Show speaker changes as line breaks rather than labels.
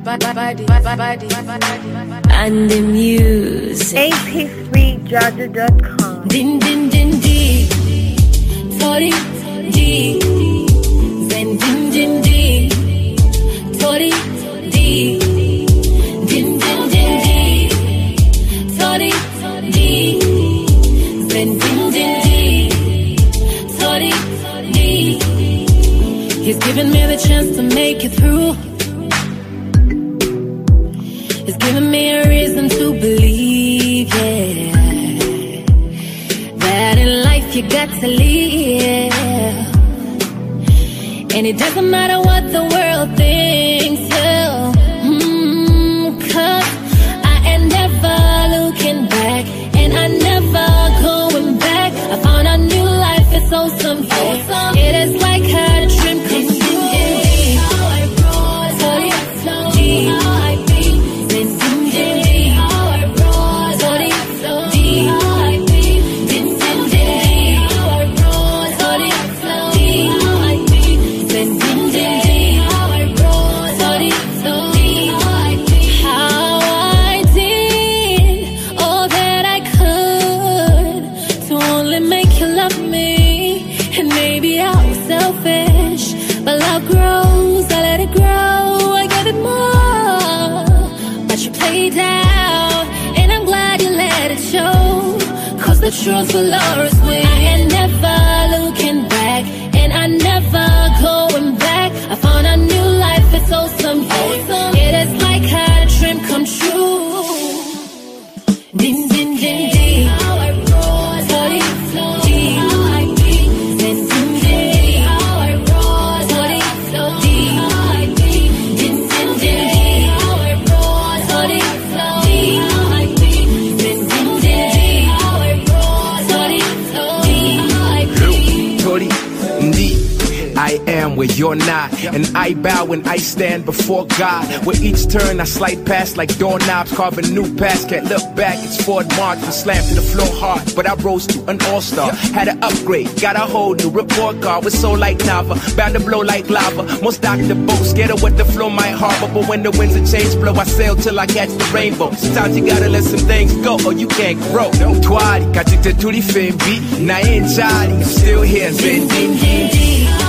and the music.
AP3Jada.com.
Din din din di, tori di, then din din di, tori di, din din din di, tori di, then din din di, tori di. He's given me the chance to make it through. He's given me a reason to believe, yeah, that in life you got to live. And it doesn't matter what the world thinks, yeah. Cause I ain't never looking back, and I never going back. I found a new life, it's awesome, yeah. It is like a dream come true. The truth will always win. I ain't never looking back, and I never going back. I found a new life, it's awesome, awesome. It is like a dream come true. Din din din din. How I rose, slowly, slowly. How I beat. Din din din. How I rose, slowly, slowly. How I beat. Din din din. How I rose, slowly, slowly. How I beat. Din din din.
I am where you're not, and I bow when I stand before God. With each turn I slide past like doorknobs, carving new paths, can't look back. It's forward march and slam to the floor hard, but I rose to an all-star. Had to upgrade, got a whole new report card. Was so like Nava, bound to blow like lava. Most dock the boat, scared of what the flow might harbor, but when the winds of change blow, I sail till I catch the rainbow. Sometimes you gotta let some things go, or you can't grow. Twari, kachite turi fembi, na enjari, I'm still here. Zin din din din.